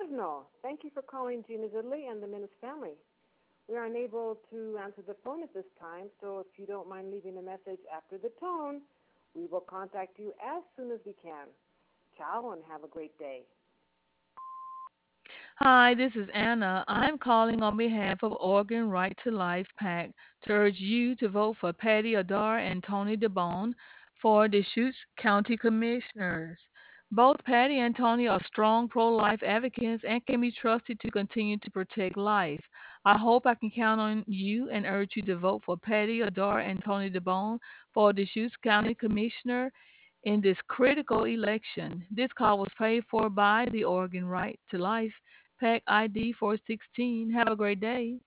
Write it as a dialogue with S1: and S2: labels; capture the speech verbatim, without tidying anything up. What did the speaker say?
S1: Fresno. Thank you for calling Gina Italy and the Menace family. We are unable to answer the phone at this time, so if you don't mind leaving a message after the tone, we will contact you as soon as we can. Ciao and have a great day.
S2: Hi, this is Anna. I'm calling on behalf of Oregon Right to Life PAC to urge you to vote for Patty Adair and Tony DeBone for Deschutes County Commissioners. Both Patty and Tony are strong pro life advocates and can be trusted to continue to protect life. I hope I can count on you and urge you to vote for Patty Adair and Tony DeBone for Deschutes County Commissioner in this critical election. This call was paid for by the Oregon Right to Life PAC I D four sixteen. Have a great day.